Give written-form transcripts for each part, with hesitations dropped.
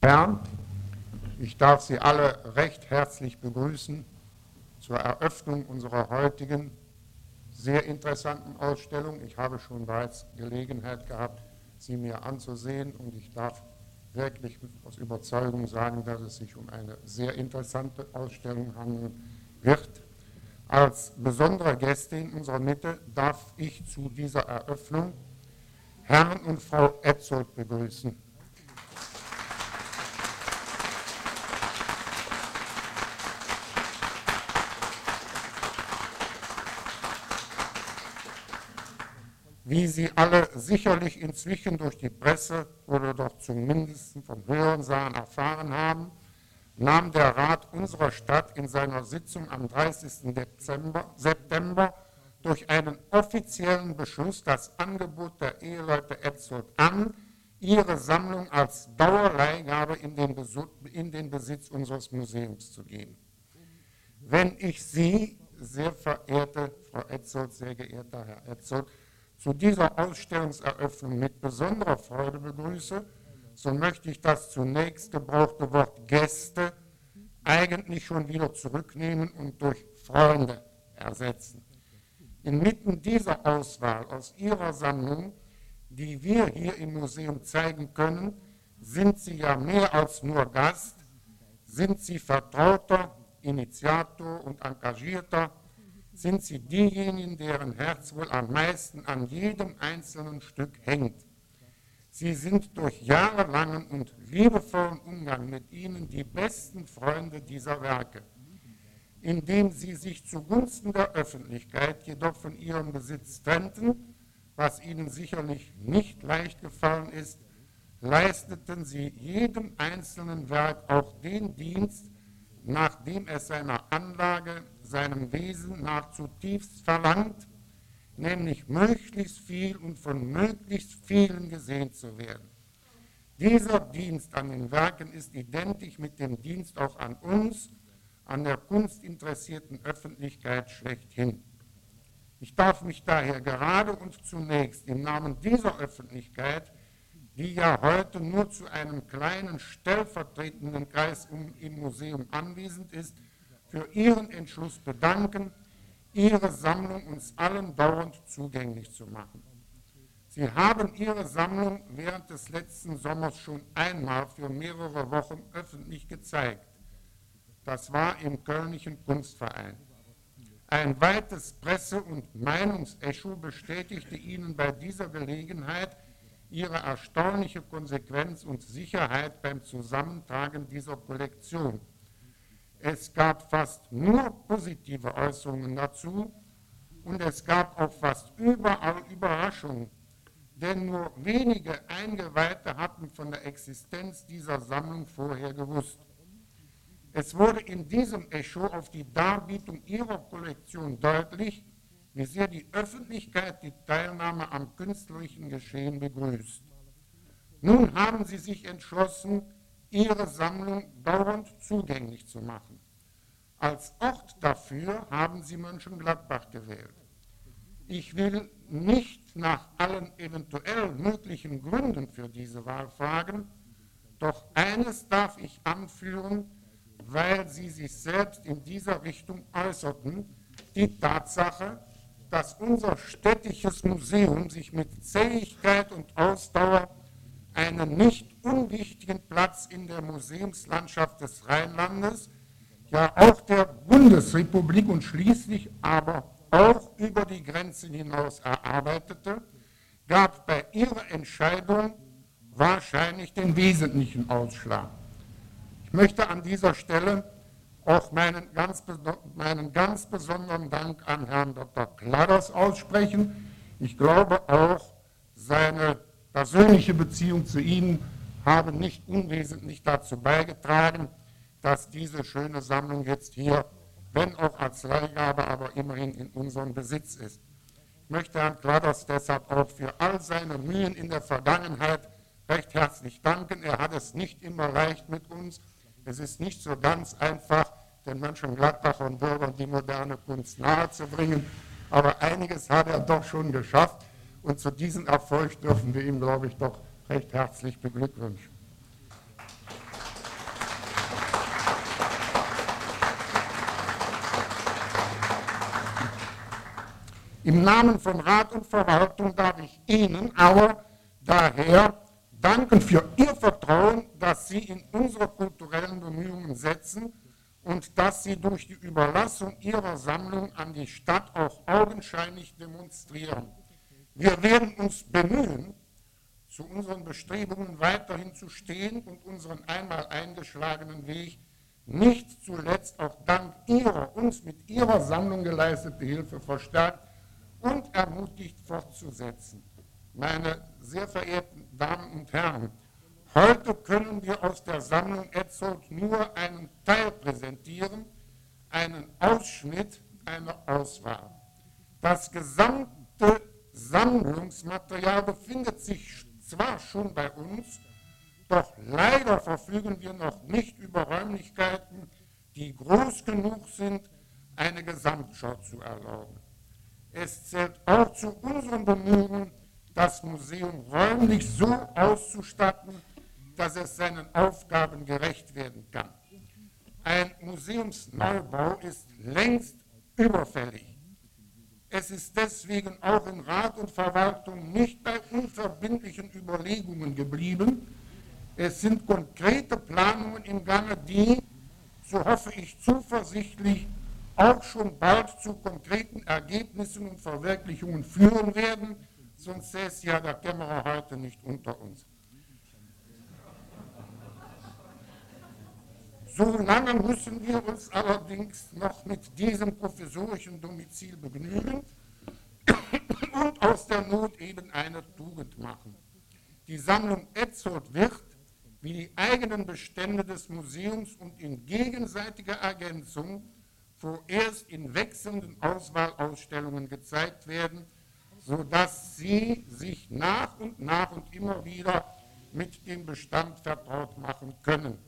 Herren, ich darf Sie alle recht herzlich begrüßen zur Eröffnung unserer heutigen sehr interessanten Ausstellung. Ich habe schon bereits Gelegenheit gehabt, sie mir anzusehen, und ich darf wirklich aus Überzeugung sagen, dass es sich um eine sehr interessante Ausstellung handeln wird. Als besondere Gäste in unserer Mitte darf ich zu dieser Eröffnung Herrn und Frau Etzold begrüßen. Wie Sie alle sicherlich inzwischen durch die Presse oder doch zumindest vom Hörensagen erfahren haben, nahm der Rat unserer Stadt in seiner Sitzung am 30. September durch einen offiziellen Beschluss das Angebot der Eheleute Etzold an, ihre Sammlung als Dauerleihgabe in den Besitz unseres Museums zu geben. Wenn ich Sie, sehr verehrte Frau Etzold, sehr geehrter Herr Etzold, zu dieser Ausstellungseröffnung mit besonderer Freude begrüße, so möchte ich das zunächst gebrauchte Wort Gäste eigentlich schon wieder zurücknehmen und durch Freunde ersetzen. Inmitten dieser Auswahl aus Ihrer Sammlung, die wir hier im Museum zeigen können, sind Sie ja mehr als nur Gast, sind Sie Vertrauter, Initiator und Engagierter, sind Sie diejenigen, deren Herz wohl am meisten an jedem einzelnen Stück hängt. Sie sind durch jahrelangen und liebevollen Umgang mit ihnen die besten Freunde dieser Werke. Indem sie sich zugunsten der Öffentlichkeit jedoch von ihrem Besitz trennten, was ihnen sicherlich nicht leicht gefallen ist, leisteten sie jedem einzelnen Werk auch den Dienst, nachdem es seiner Anlage, seinem Wesen nach zutiefst verlangt, nämlich möglichst viel und von möglichst vielen gesehen zu werden. Dieser Dienst an den Werken ist identisch mit dem Dienst auch an uns, an der kunstinteressierten Öffentlichkeit schlechthin. Ich darf mich daher gerade und zunächst im Namen dieser Öffentlichkeit, die ja heute nur zu einem kleinen stellvertretenden Kreis im Museum anwesend ist, für Ihren Entschluss bedanken, Ihre Sammlung uns allen dauernd zugänglich zu machen. Sie haben Ihre Sammlung während des letzten Sommers schon einmal für mehrere Wochen öffentlich gezeigt. Das war im Kölnischen Kunstverein. Ein weites Presse- und Meinungsecho bestätigte Ihnen bei dieser Gelegenheit Ihre erstaunliche Konsequenz und Sicherheit beim Zusammentragen dieser Kollektion. Es gab fast nur positive Äußerungen dazu und es gab auch fast überall Überraschungen, denn nur wenige Eingeweihte hatten von der Existenz dieser Sammlung vorher gewusst. Es wurde in diesem Echo auf die Darbietung ihrer Kollektion deutlich, wie sehr die Öffentlichkeit die Teilnahme am künstlerischen Geschehen begrüßt. Nun haben sie sich entschlossen, ihre Sammlung dauernd zugänglich zu machen. Als Ort dafür haben sie Mönchengladbach gewählt. Ich will nicht nach allen eventuell möglichen Gründen für diese Wahl fragen, doch eines darf ich anführen, weil sie sich selbst in dieser Richtung äußerten, die Tatsache, dass unser städtisches Museum sich mit Zähigkeit und Ausdauer einen nicht unwichtigen Platz in der Museumslandschaft des Rheinlandes, ja auch der Bundesrepublik und schließlich aber auch über die Grenzen hinaus erarbeitete, gab bei ihrer Entscheidung wahrscheinlich den wesentlichen Ausschlag. Ich möchte an dieser Stelle auch meinen ganz besonderen Dank an Herrn Dr. Kladders aussprechen. Ich glaube auch, seine persönliche Beziehung zu Ihnen habe nicht unwesentlich dazu beigetragen, dass diese schöne Sammlung jetzt hier, wenn auch als Leihgabe, aber immerhin in unserem Besitz ist. Ich möchte Herrn Kladders deshalb auch für all seine Mühen in der Vergangenheit recht herzlich danken. Er hat es nicht immer leicht mit uns. Es ist nicht so ganz einfach, den Mönchengladbacher Bürgern die moderne Kunst nahezubringen, aber einiges hat er doch schon geschafft und zu diesem Erfolg dürfen wir ihm, glaube ich, doch recht herzlich beglückwünschen. Im Namen von Rat und Verwaltung darf ich Ihnen aber daher danken für Ihr Vertrauen, das Sie in unsere kulturellen Bemühungen setzen und dass Sie durch die Überlassung Ihrer Sammlung an die Stadt auch augenscheinlich demonstrieren. Wir werden uns bemühen, zu unseren Bestrebungen weiterhin zu stehen und unseren einmal eingeschlagenen Weg nicht zuletzt auch dank Ihrer uns mit Ihrer Sammlung geleistete Hilfe verstärkt und ermutigt fortzusetzen. Meine sehr verehrten Damen und Herren, heute können wir aus der Sammlung Etzold nur einen Teil präsentieren, einen Ausschnitt, eine Auswahl. Das gesamte Sammlungsmaterial befindet sich zwar schon bei uns, doch leider verfügen wir noch nicht über Räumlichkeiten, die groß genug sind, eine Gesamtschau zu erlauben. Es zählt auch zu unseren Bemühungen, das Museum räumlich so auszustatten, dass es seinen Aufgaben gerecht werden kann. Ein Museumsneubau ist längst überfällig. Es ist deswegen auch in Rat und Verwaltung nicht bei unverbindlichen Überlegungen geblieben. Es sind konkrete Planungen im Gange, die, so hoffe ich zuversichtlich, auch schon bald zu konkreten Ergebnissen und Verwirklichungen führen werden, sonst säße ja der Kämmerer heute nicht unter uns. Solange müssen wir uns allerdings noch mit diesem provisorischen Domizil begnügen und aus der Not eben eine Tugend machen. Die Sammlung Etzold wird, wie die eigenen Bestände des Museums und in gegenseitiger Ergänzung, vorerst in wechselnden Auswahlausstellungen gezeigt werden, sodass Sie sich nach und immer wieder mit dem Bestand vertraut machen können.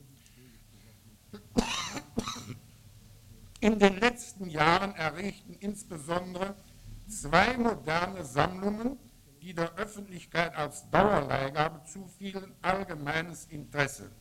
In den letzten Jahren erregten insbesondere zwei moderne Sammlungen, die der Öffentlichkeit als Dauerleihgabe zufielen, allgemeines Interesse.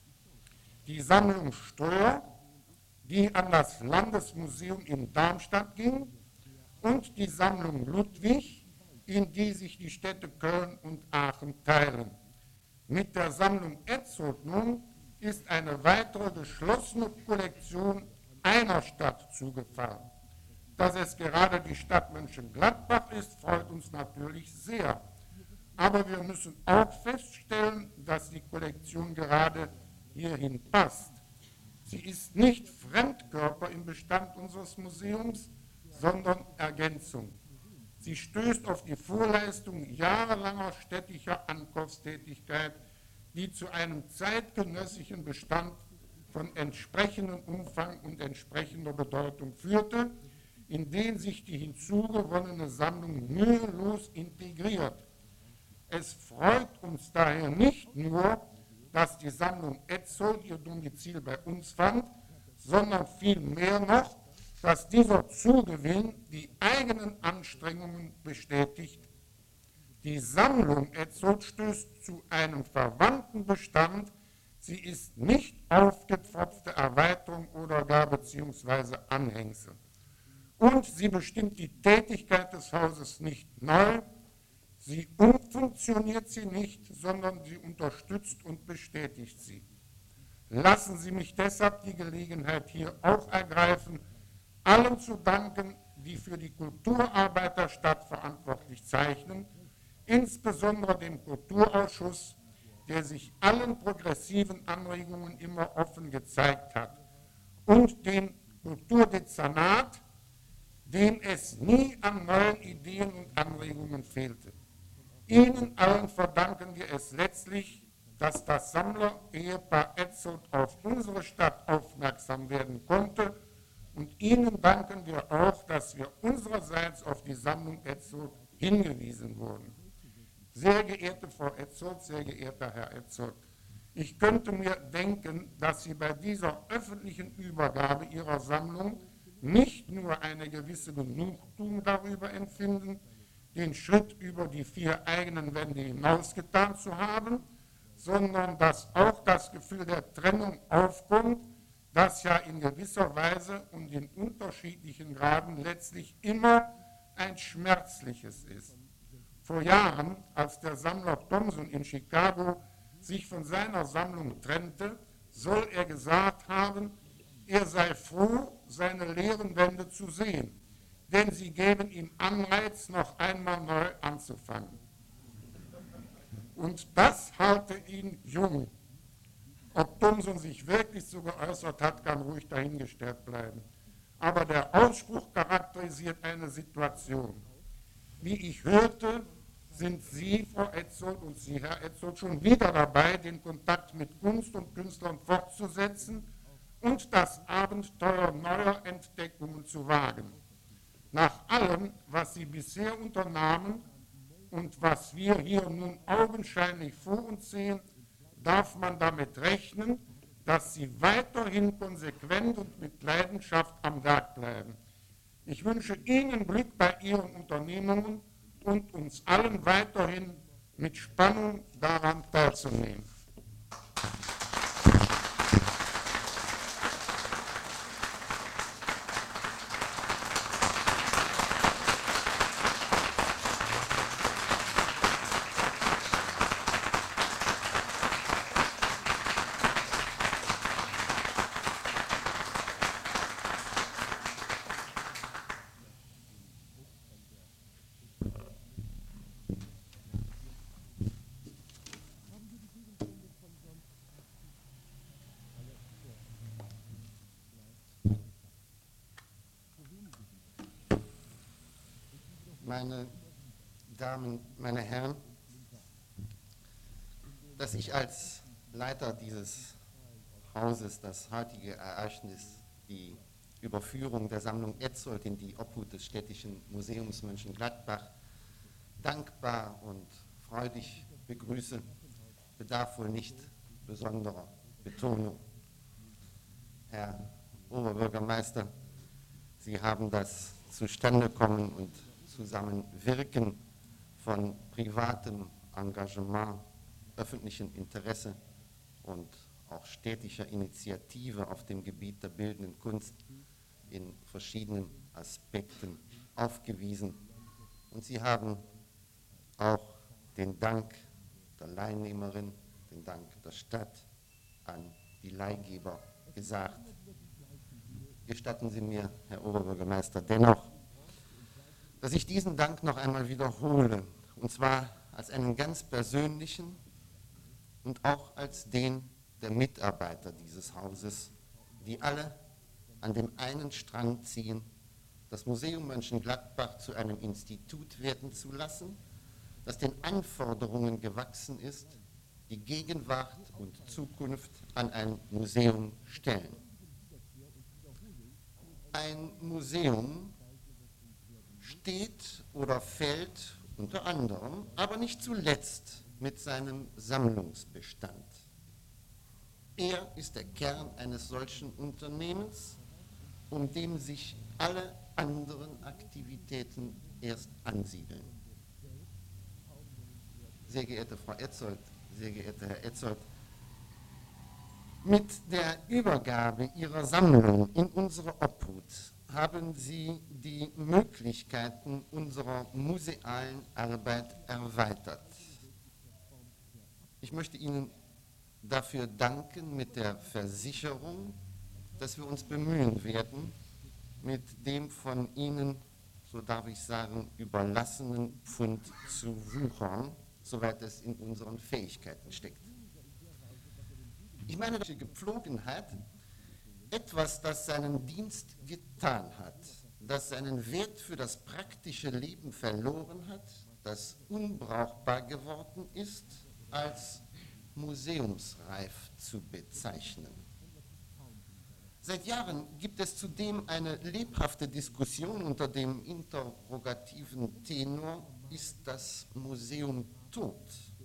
Die Sammlung Ströer, die an das Landesmuseum in Darmstadt ging, und die Sammlung Ludwig, in die sich die Städte Köln und Aachen teilen. Mit der Sammlung Etzold nun ist eine weitere geschlossene Kollektion einer Stadt zugefallen. Dass es gerade die Stadt Mönchengladbach ist, freut uns natürlich sehr. Aber wir müssen auch feststellen, dass die Kollektion gerade hierhin passt. Sie ist nicht Fremdkörper im Bestand unseres Museums, sondern Ergänzung. Sie stößt auf die Vorleistung jahrelanger städtischer Ankaufstätigkeit, die zu einem zeitgenössischen Bestand von entsprechendem Umfang und entsprechender Bedeutung führte, in den sich die hinzugewonnene Sammlung mühelos integriert. Es freut uns daher nicht nur, dass die Sammlung Etzold ihr Domizil bei uns fand, sondern vielmehr noch, dass dieser Zugewinn die eigenen Anstrengungen bestätigt. Die Sammlung Etzold stößt zu einem verwandten Bestand. Sie ist nicht aufgepfropfte Erweiterung oder gar beziehungsweise Anhängsel. Und sie bestimmt die Tätigkeit des Hauses nicht neu, sie umfunktioniert sie nicht, sondern sie unterstützt und bestätigt sie. Lassen Sie mich deshalb die Gelegenheit hier auch ergreifen, allen zu danken, die für die Kulturarbeit der Stadt verantwortlich zeichnen, insbesondere dem Kulturausschuss, der sich allen progressiven Anregungen immer offen gezeigt hat, und dem Kulturdezernat, dem es nie an neuen Ideen und Anregungen fehlte. Ihnen allen verdanken wir es letztlich, dass das Sammler-Ehepaar Etzold auf unsere Stadt aufmerksam werden konnte, und Ihnen danken wir auch, dass wir unsererseits auf die Sammlung Etzold hingewiesen wurden. Sehr geehrte Frau Etzold, sehr geehrter Herr Etzold, ich könnte mir denken, dass Sie bei dieser öffentlichen Übergabe Ihrer Sammlung nicht nur eine gewisse Genugtuung darüber empfinden, den Schritt über die 4 eigenen Wände hinaus getan zu haben, sondern dass auch das Gefühl der Trennung aufkommt, das ja in gewisser Weise und in unterschiedlichen Graden letztlich immer ein schmerzliches ist. Vor Jahren, als der Sammler Thomson in Chicago sich von seiner Sammlung trennte, soll er gesagt haben, er sei froh, seine leeren Wände zu sehen, denn sie geben ihm Anreiz, noch einmal neu anzufangen. Und das halte ihn jung. Ob Thomson sich wirklich so geäußert hat, kann ruhig dahingestellt bleiben. Aber der Ausspruch charakterisiert eine Situation. Wie ich hörte, sind Sie, Frau Etzold, und Sie, Herr Etzold, schon wieder dabei, den Kontakt mit Kunst und Künstlern fortzusetzen und das Abenteuer neuer Entdeckungen zu wagen. Nach allem, was Sie bisher unternahmen und was wir hier nun augenscheinlich vor uns sehen, darf man damit rechnen, dass Sie weiterhin konsequent und mit Leidenschaft am Werk bleiben. Ich wünsche Ihnen Glück bei Ihren Unternehmungen und uns allen weiterhin mit Spannung daran teilzunehmen. Meine Damen, meine Herren, dass ich als Leiter dieses Hauses das heutige Ereignis, die Überführung der Sammlung Etzold in die Obhut des Städtischen Museums Mönchengladbach, dankbar und freudig begrüße, bedarf wohl nicht besonderer Betonung. Herr Oberbürgermeister, Sie haben das Zustandekommen und Zusammenwirken von privatem Engagement, öffentlichem Interesse und auch städtischer Initiative auf dem Gebiet der bildenden Kunst in verschiedenen Aspekten aufgewiesen. Und Sie haben auch den Dank der Leihnehmerin, den Dank der Stadt an die Leihgeber gesagt. Gestatten Sie mir, Herr Oberbürgermeister, dennoch, dass ich diesen Dank noch einmal wiederhole, und zwar als einen ganz persönlichen und auch als den der Mitarbeiter dieses Hauses, die alle an dem einen Strang ziehen, das Museum Mönchengladbach zu einem Institut werden zu lassen, das den Anforderungen gewachsen ist, die Gegenwart und Zukunft an ein Museum stellen. Ein Museum steht oder fällt unter anderem, aber nicht zuletzt mit seinem Sammlungsbestand. Er ist der Kern eines solchen Unternehmens, um dem sich alle anderen Aktivitäten erst ansiedeln. Sehr geehrte Frau Etzold, sehr geehrter Herr Etzold, mit der Übergabe Ihrer Sammlung in unsere Obhut haben Sie die Möglichkeiten unserer musealen Arbeit erweitert. Ich möchte Ihnen dafür danken mit der Versicherung, dass wir uns bemühen werden, mit dem von Ihnen, so darf ich sagen, überlassenen Pfund zu wuchern, soweit es in unseren Fähigkeiten steckt. Ich meine, die Gepflogenheit, etwas, das seinen Dienst getan hat, das seinen Wert für das praktische Leben verloren hat, das unbrauchbar geworden ist, als museumsreif zu bezeichnen. Seit Jahren gibt es zudem eine lebhafte Diskussion unter dem interrogativen Tenor: Ist das Museum tot?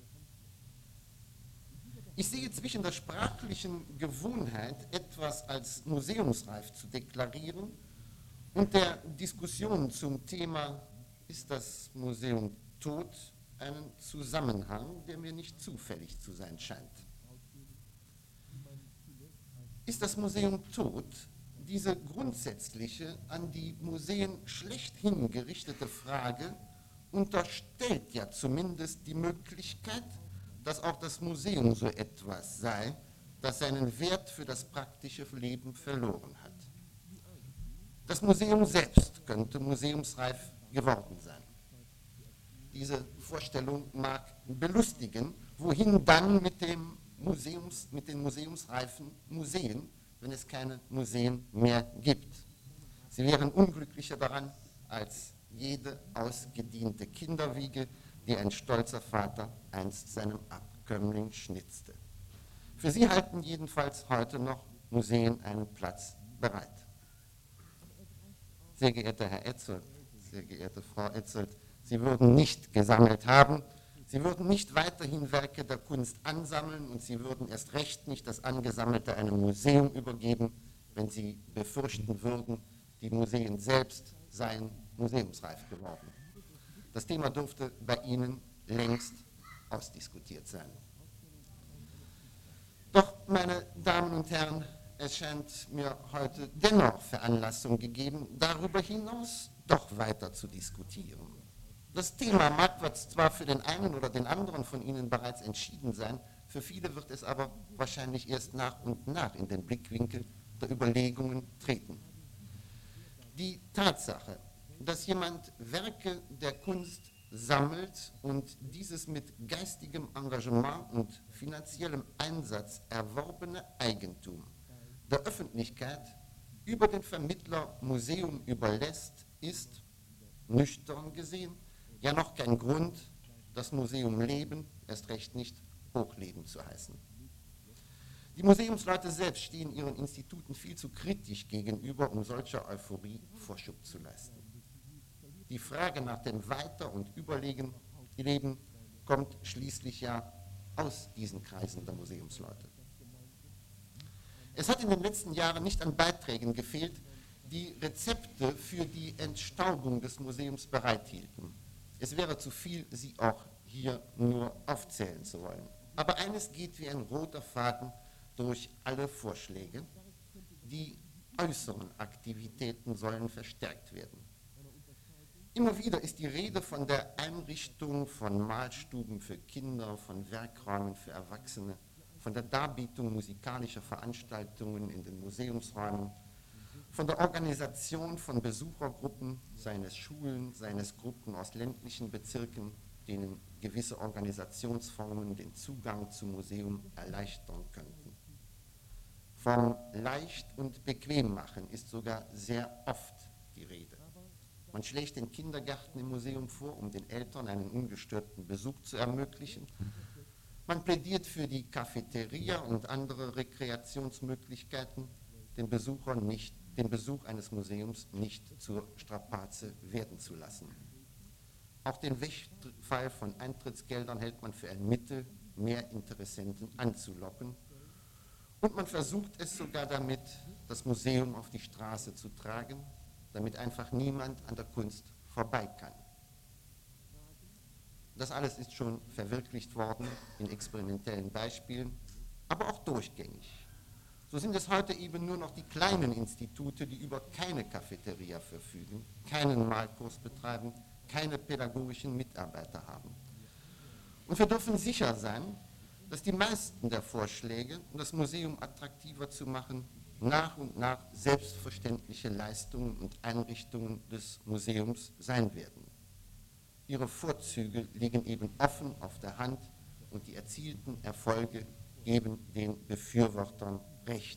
Ich sehe zwischen der sprachlichen Gewohnheit, etwas als museumsreif zu deklarieren, und der Diskussion zum Thema „Ist das Museum tot?" einen Zusammenhang, der mir nicht zufällig zu sein scheint. Ist das Museum tot, diese grundsätzliche, an die Museen schlechthin gerichtete Frage unterstellt ja zumindest die Möglichkeit, dass auch das Museum so etwas sei, das seinen Wert für das praktische Leben verloren hat. Das Museum selbst könnte museumsreif geworden sein. Diese Vorstellung mag belustigen, wohin dann mit den museumsreifen Museen, wenn es keine Museen mehr gibt. Sie wären unglücklicher daran als jede ausgediente Kinderwiege, die ein stolzer Vater einst seinem Abkömmling schnitzte. Für sie halten jedenfalls heute noch Museen einen Platz bereit. Sehr geehrter Herr Etzold, sehr geehrte Frau Etzold, Sie würden nicht gesammelt haben, Sie würden nicht weiterhin Werke der Kunst ansammeln und Sie würden erst recht nicht das Angesammelte einem Museum übergeben, wenn Sie befürchten würden, die Museen selbst seien museumsreif geworden. Das Thema dürfte bei Ihnen längst ausdiskutiert sein. Doch, meine Damen und Herren, es scheint mir heute dennoch Veranlassung gegeben, darüber hinaus doch weiter zu diskutieren. Das Thema mag zwar für den einen oder den anderen von Ihnen bereits entschieden sein, für viele wird es aber wahrscheinlich erst nach und nach in den Blickwinkel der Überlegungen treten. Die Tatsache, dass jemand Werke der Kunst sammelt und dieses mit geistigem Engagement und finanziellem Einsatz erworbene Eigentum der Öffentlichkeit über den Vermittler Museum überlässt, ist, nüchtern gesehen, ja noch kein Grund, das Museum leben, erst recht nicht hochleben zu heißen. Die Museumsleute selbst stehen ihren Instituten viel zu kritisch gegenüber, um solcher Euphorie Vorschub zu leisten. Die Frage nach dem Weiter- und Überleben kommt schließlich ja aus diesen Kreisen der Museumsleute. Es hat in den letzten Jahren nicht an Beiträgen gefehlt, die Rezepte für die Entstaubung des Museums bereithielten. Es wäre zu viel, sie auch hier nur aufzählen zu wollen. Aber eines geht wie ein roter Faden durch alle Vorschläge: die äußeren Aktivitäten sollen verstärkt werden. Immer wieder ist die Rede von der Einrichtung von Malstuben für Kinder, von Werkräumen für Erwachsene, von der Darbietung musikalischer Veranstaltungen in den Museumsräumen, von der Organisation von Besuchergruppen, seien es Schulen, seien es Gruppen aus ländlichen Bezirken, denen gewisse Organisationsformen den Zugang zum Museum erleichtern könnten. Vom Leicht- und Bequemmachen ist sogar sehr oft die Rede. Man schlägt den Kindergärten im Museum vor, um den Eltern einen ungestörten Besuch zu ermöglichen. Man plädiert für die Cafeteria und andere Rekreationsmöglichkeiten, den Besuch eines Museums nicht zur Strapaze werden zu lassen. Auch den Wegfall von Eintrittsgeldern hält man für ein Mittel, mehr Interessenten anzulocken. Und man versucht es sogar damit, das Museum auf die Straße zu tragen, damit einfach niemand an der Kunst vorbei kann. Das alles ist schon verwirklicht worden in experimentellen Beispielen, aber auch durchgängig. So sind es heute eben nur noch die kleinen Institute, die über keine Cafeteria verfügen, keinen Malkurs betreiben, keine pädagogischen Mitarbeiter haben. Und wir dürfen sicher sein, dass die meisten der Vorschläge, um das Museum attraktiver zu machen, nach und nach selbstverständliche Leistungen und Einrichtungen des Museums sein werden. Ihre Vorzüge liegen eben offen auf der Hand und die erzielten Erfolge geben den Befürwortern recht.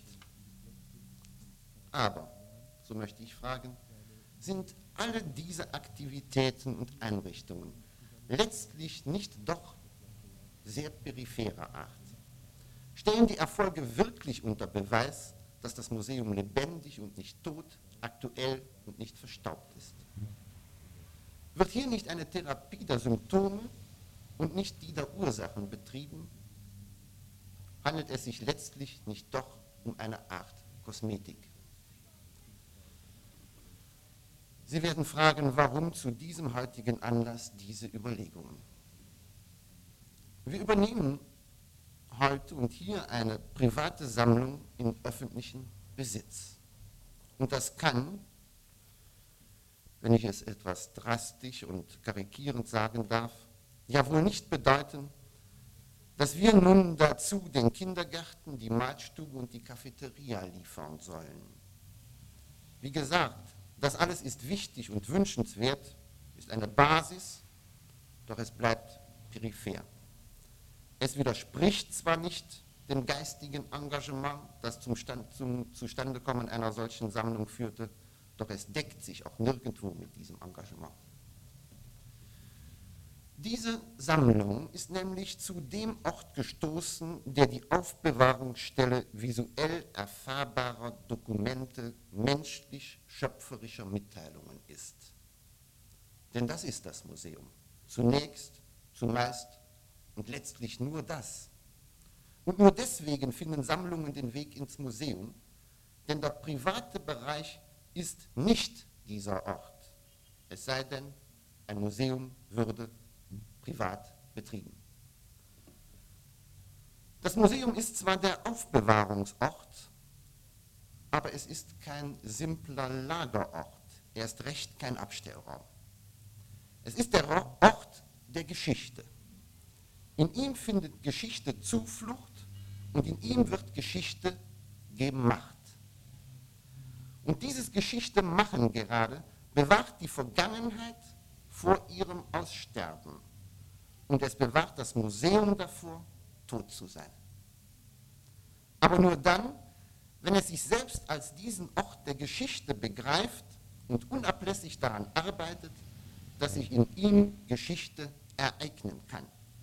Aber, so möchte ich fragen, sind alle diese Aktivitäten und Einrichtungen letztlich nicht doch sehr peripherer Art? Stellen die Erfolge wirklich unter Beweis, dass das Museum lebendig und nicht tot, aktuell und nicht verstaubt ist? Wird hier nicht eine Therapie der Symptome und nicht die der Ursachen betrieben? Handelt es sich letztlich nicht doch um eine Art Kosmetik? Sie werden fragen, warum zu diesem heutigen Anlass diese Überlegungen? Wir übernehmen heute und hier eine private Sammlung in öffentlichen Besitz. Und das kann, wenn ich es etwas drastisch und karikierend sagen darf, ja wohl nicht bedeuten, dass wir nun dazu den Kindergärten, die Malstube und die Cafeteria liefern sollen. Wie gesagt, das alles ist wichtig und wünschenswert, ist eine Basis, doch es bleibt peripher. Es widerspricht zwar nicht dem geistigen Engagement, das zum Zustandekommen einer solchen Sammlung führte, doch es deckt sich auch nirgendwo mit diesem Engagement. Diese Sammlung ist nämlich zu dem Ort gestoßen, der die Aufbewahrungsstelle visuell erfahrbarer Dokumente menschlich-schöpferischer Mitteilungen ist. Denn das ist das Museum. Zunächst, zumeist und letztlich nur das. Und nur deswegen finden Sammlungen den Weg ins Museum, denn der private Bereich ist nicht dieser Ort. Es sei denn, ein Museum würde privat betrieben. Das Museum ist zwar der Aufbewahrungsort, aber es ist kein simpler Lagerort, erst recht kein Abstellraum. Es ist der Ort der Geschichte. In ihm findet Geschichte Zuflucht und in ihm wird Geschichte gemacht. Und dieses Geschichte machen gerade bewahrt die Vergangenheit vor ihrem Aussterben. Und es bewahrt das Museum davor, tot zu sein. Aber nur dann, wenn es sich selbst als diesen Ort der Geschichte begreift und unablässig daran arbeitet, dass sich in ihm Geschichte ereignen kann.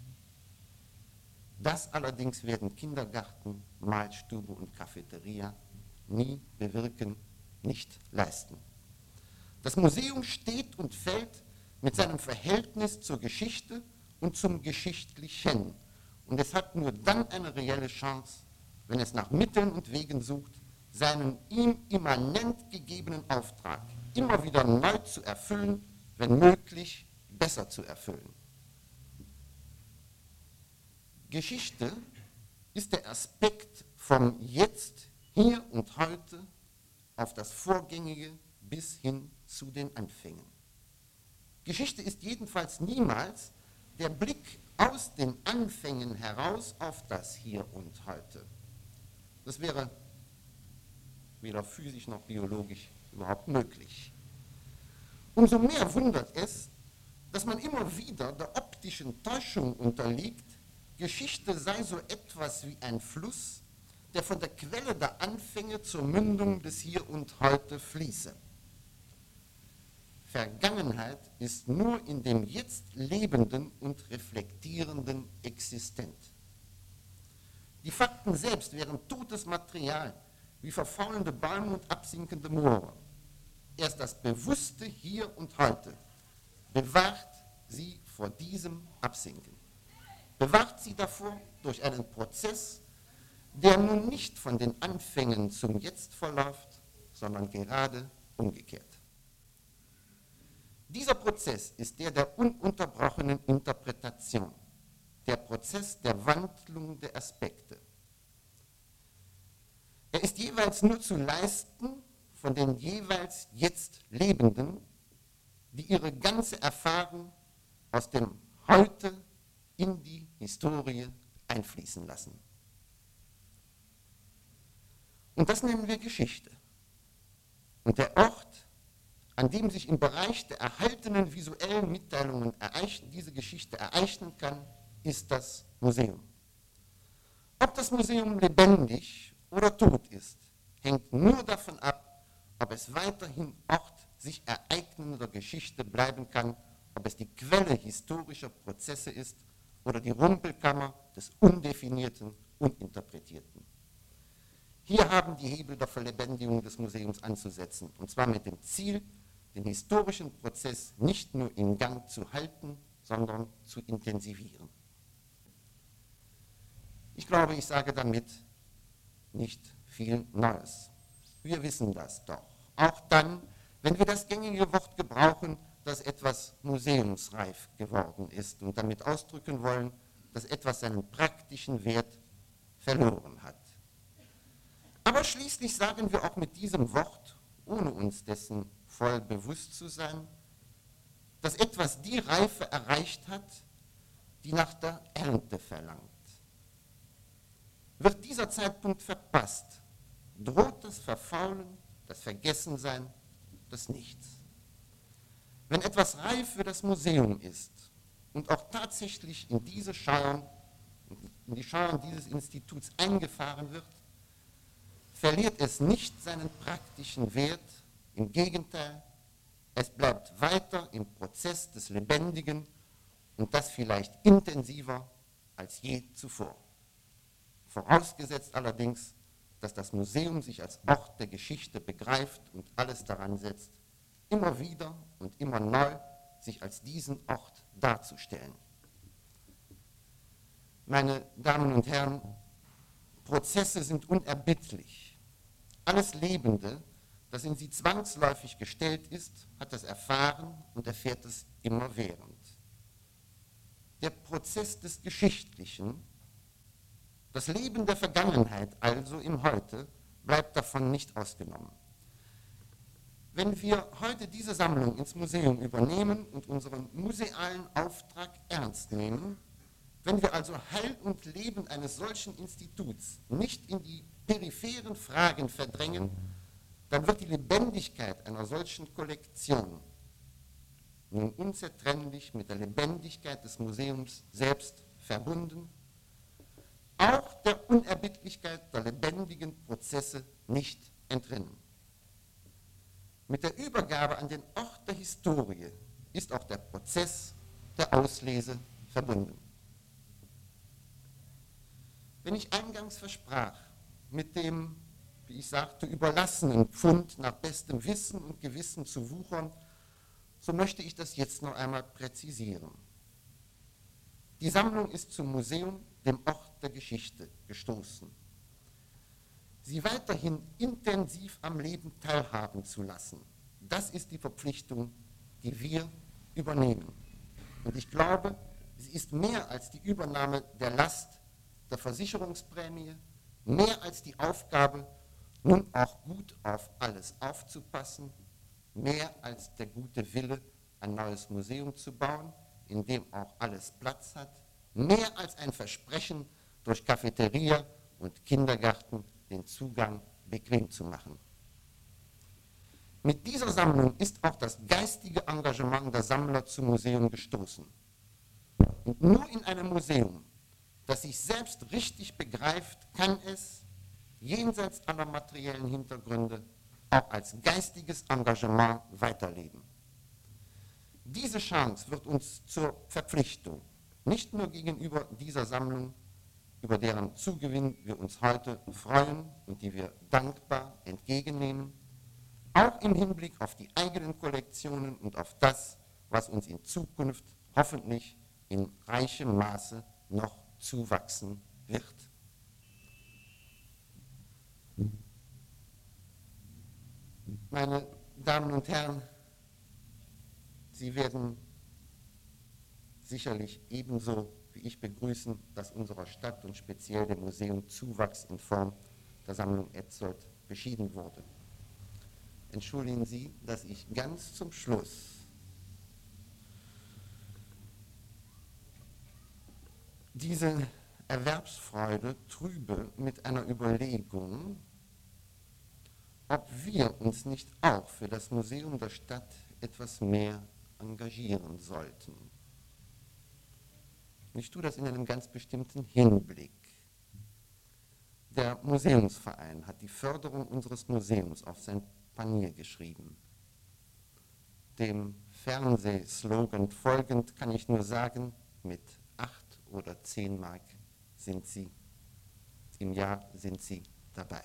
Das allerdings werden Kindergarten, Malstube und Cafeteria nie bewirken, nicht leisten. Das Museum steht und fällt mit seinem Verhältnis zur Geschichte und zum Geschichtlichen. Und es hat nur dann eine reelle Chance, wenn es nach Mitteln und Wegen sucht, seinen ihm immanent gegebenen Auftrag immer wieder neu zu erfüllen, wenn möglich besser zu erfüllen. Geschichte ist der Aspekt vom Jetzt, Hier und Heute auf das Vorgängige bis hin zu den Anfängen. Geschichte ist jedenfalls niemals der Blick aus den Anfängen heraus auf das Hier und Heute. Das wäre weder physisch noch biologisch überhaupt möglich. Umso mehr wundert es, dass man immer wieder der optischen Täuschung unterliegt, Geschichte sei so etwas wie ein Fluss, der von der Quelle der Anfänge zur Mündung des Hier und Heute fließe. Vergangenheit ist nur in dem Jetzt Lebenden und Reflektierenden existent. Die Fakten selbst wären totes Material, wie verfaulende Bäume und absinkende Moore. Erst das bewusste Hier und Heute bewahrt sie vor diesem Absinken. Bewahrt sie davor durch einen Prozess, der nun nicht von den Anfängen zum Jetzt verläuft, sondern gerade umgekehrt. Dieser Prozess ist der ununterbrochenen Interpretation, der Prozess der Wandlung der Aspekte. Er ist jeweils nur zu leisten von den jeweils jetzt Lebenden, die ihre ganze Erfahrung aus dem Heute in die Historie einfließen lassen. Und das nennen wir Geschichte. Und der Ort, an dem sich im Bereich der erhaltenen visuellen Mitteilungen diese Geschichte ereignen kann, ist das Museum. Ob das Museum lebendig oder tot ist, hängt nur davon ab, ob es weiterhin Ort sich ereignender Geschichte bleiben kann, ob es die Quelle historischer Prozesse ist oder die Rumpelkammer des Undefinierten, Uninterpretierten. Hier haben die Hebel der Verlebendigung des Museums anzusetzen, und zwar mit dem Ziel, den historischen Prozess nicht nur in Gang zu halten, sondern zu intensivieren. Ich glaube, ich sage damit nicht viel Neues. Wir wissen das doch. Auch dann, wenn wir das gängige Wort gebrauchen, dass etwas museumsreif geworden ist und damit ausdrücken wollen, dass etwas seinen praktischen Wert verloren hat. Aber schließlich sagen wir auch mit diesem Wort ohne uns dessen voll bewusst zu sein, dass etwas die Reife erreicht hat, die nach der Ernte verlangt. Wird dieser Zeitpunkt verpasst, droht das Verfaulen, das Vergessensein, das Nichts. Wenn etwas reif für das Museum ist und auch tatsächlich in die Scheuern dieses Instituts eingefahren wird, verliert es nicht seinen praktischen Wert, im Gegenteil, es bleibt weiter im Prozess des Lebendigen und das vielleicht intensiver als je zuvor. Vorausgesetzt allerdings, dass das Museum sich als Ort der Geschichte begreift und alles daran setzt, immer wieder und immer neu sich als diesen Ort darzustellen. Meine Damen und Herren, Prozesse sind unerbittlich. Alles Lebende, das in sie zwangsläufig gestellt ist, hat das erfahren und erfährt es immerwährend. Der Prozess des Geschichtlichen, das Leben der Vergangenheit also im Heute, bleibt davon nicht ausgenommen. Wenn wir heute diese Sammlung ins Museum übernehmen und unseren musealen Auftrag ernst nehmen, wenn wir also Heil und Leben eines solchen Instituts nicht in die peripheren Fragen verdrängen, dann wird die Lebendigkeit einer solchen Kollektion nun unzertrennlich mit der Lebendigkeit des Museums selbst verbunden, auch der Unerbittlichkeit der lebendigen Prozesse nicht entrinnen. Mit der Übergabe an den Ort der Historie ist auch der Prozess der Auslese verbunden. Wenn ich eingangs versprach, mit dem, wie ich sagte, überlassenen Pfund nach bestem Wissen und Gewissen zu wuchern, so möchte ich das jetzt noch einmal präzisieren. Die Sammlung ist zum Museum, dem Ort der Geschichte, gestoßen. Sie weiterhin intensiv am Leben teilhaben zu lassen, das ist die Verpflichtung, die wir übernehmen. Und ich glaube, sie ist mehr als die Übernahme der Last der Versicherungsprämie, mehr als die Aufgabe, nun auch gut auf alles aufzupassen, mehr als der gute Wille, ein neues Museum zu bauen, in dem auch alles Platz hat, mehr als ein Versprechen, durch Cafeteria und Kindergarten den Zugang bequem zu machen. Mit dieser Sammlung ist auch das geistige Engagement der Sammler zum Museum gestoßen. Und nur in einem Museum, das sich selbst richtig begreift, kann es, jenseits aller materiellen Hintergründe, auch als geistiges Engagement weiterleben. Diese Chance wird uns zur Verpflichtung, nicht nur gegenüber dieser Sammlung, über deren Zugewinn wir uns heute freuen und die wir dankbar entgegennehmen, auch im Hinblick auf die eigenen Kollektionen und auf das, was uns in Zukunft hoffentlich in reichem Maße noch zuwachsen wird. Meine Damen und Herren, Sie werden sicherlich ebenso wie ich begrüßen, dass unserer Stadt und speziell dem Museum Zuwachs in Form der Sammlung Etzold beschieden wurde. Entschuldigen Sie, dass ich ganz zum Schluss diese Erwerbsfreude trübe mit einer Überlegung, ob wir uns nicht auch für das Museum der Stadt etwas mehr engagieren sollten. Und ich tue das in einem ganz bestimmten Hinblick. Der Museumsverein hat die Förderung unseres Museums auf sein Panier geschrieben. Dem Fernsehslogan folgend kann ich nur sagen, mit 8 oder 10 Mark sind Sie im Jahr dabei.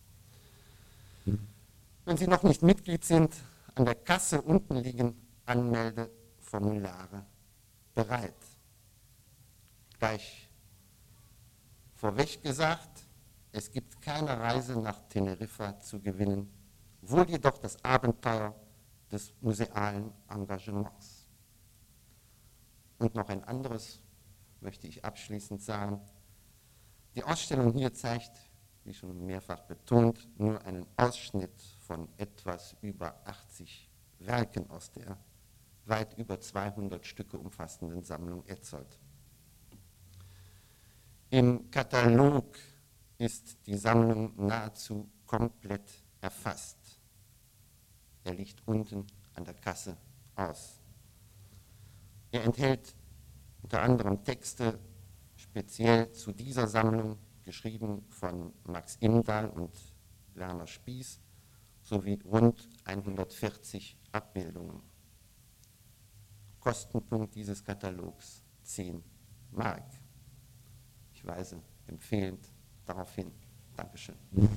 Wenn Sie noch nicht Mitglied sind, an der Kasse unten liegen Anmeldeformulare bereit. Gleich vorweg gesagt, es gibt keine Reise nach Teneriffa zu gewinnen, wohl jedoch das Abenteuer des musealen Engagements. Und noch ein anderes möchte ich abschließend sagen. Die Ausstellung hier zeigt, wie schon mehrfach betont, nur einen Ausschnitt von etwas über 80 Werken aus der weit über 200 Stücke umfassenden Sammlung Etzold. Im Katalog ist die Sammlung nahezu komplett erfasst. Er liegt unten an der Kasse aus. Er enthält unter anderem Texte speziell zu dieser Sammlung, geschrieben von Max Imdahl und Werner Spieß, sowie rund 140 Abbildungen. Kostenpunkt dieses Katalogs 10 Mark. Ich weise empfehlend darauf hin. Dankeschön.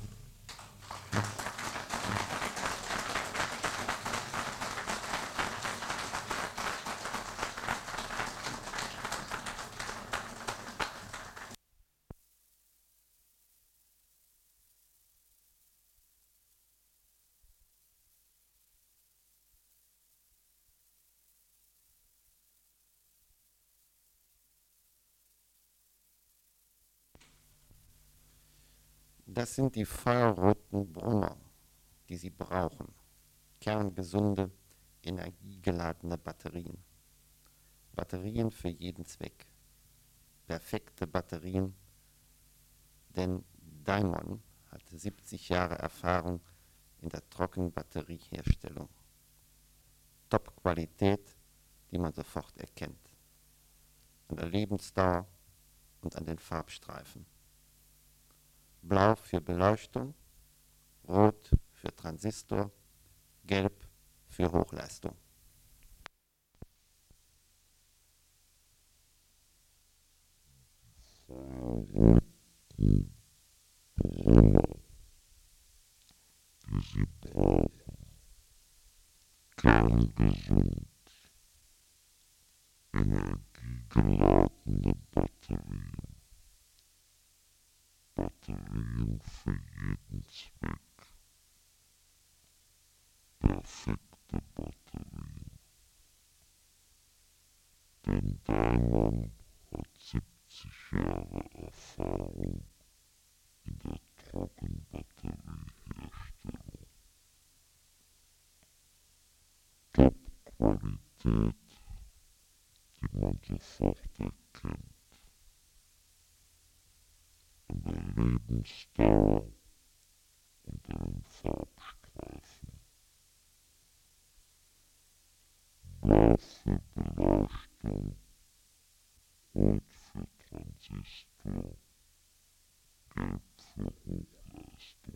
Das sind die feuerroten Brummer, die Sie brauchen. Kerngesunde, energiegeladene Batterien. Batterien für jeden Zweck. Perfekte Batterien, denn Daimon hat 70 Jahre Erfahrung in der Trockenbatterieherstellung. Top-Qualität, die man sofort erkennt. An der Lebensdauer und an den Farbstreifen. Blau für Beleuchtung, Rot für Transistor, Gelb für Hochleistung. Die Sie brauchen. Kerngesund, energiegeladene Batterien. Batterien für jeden Zweck. Perfekte Batterien. Denn Daimon hat 70 Jahre Erfahrung in der Trockenbatterieherstellung. Top-Qualität, die man sofort erkennt. An der Lebensdauer und an den Farbstreifen. Blau für Beleuchtung, Rot für Transistor, Gelb für Hochleistung.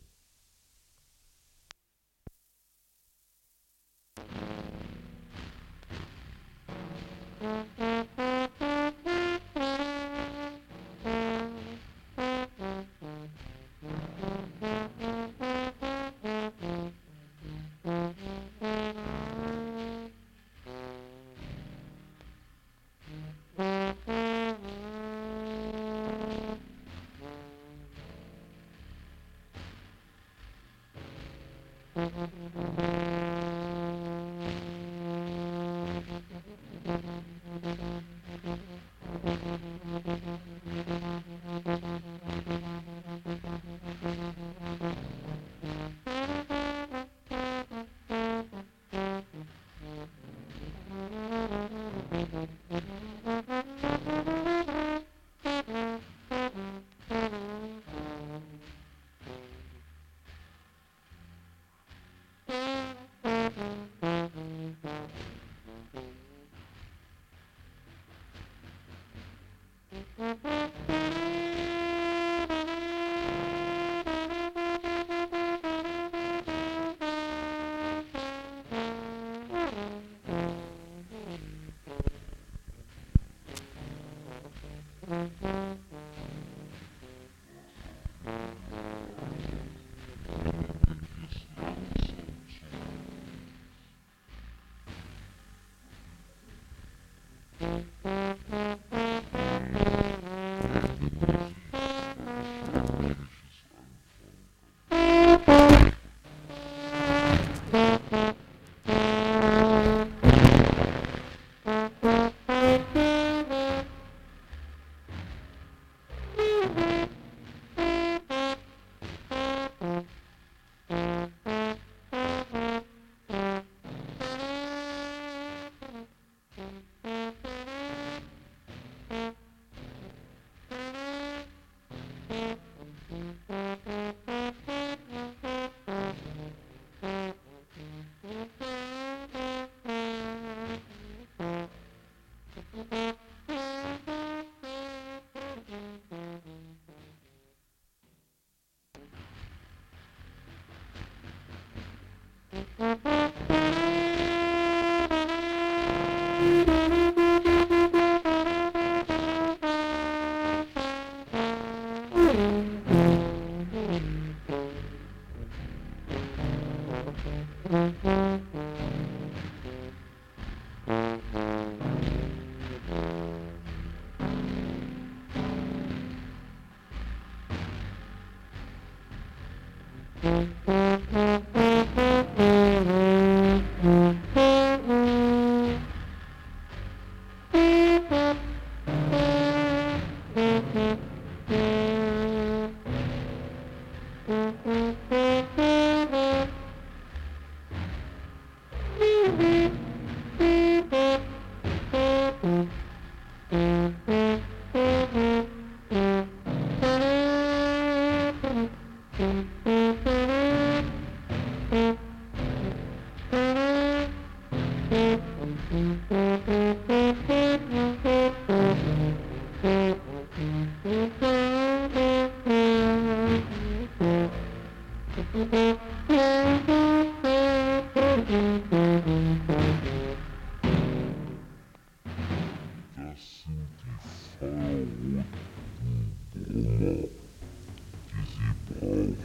Das sind die feuerroten Brummer, die Sie brauchen.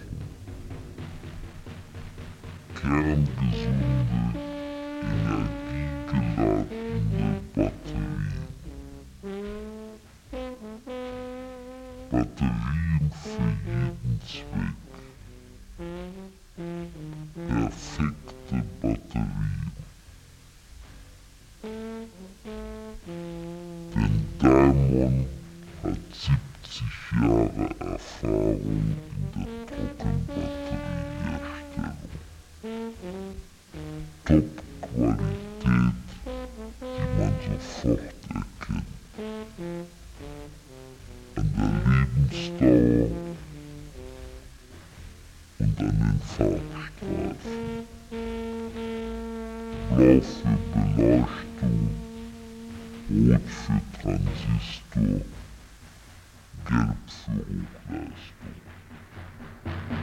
Kerngesunde, energiegeladene Batterien. Batterien für jeden Zweck. Perfekte Batterien. Denn Daimon hat 70 Jahre Erfahrung in der Trockenbatterieherstellung. Top-Qualität, die man sofort erkennt. An der Lebensdauer und an den Farbstreifen. Blau für Beleuchtung, Rot für Transistor, Gelb für Hochleistung.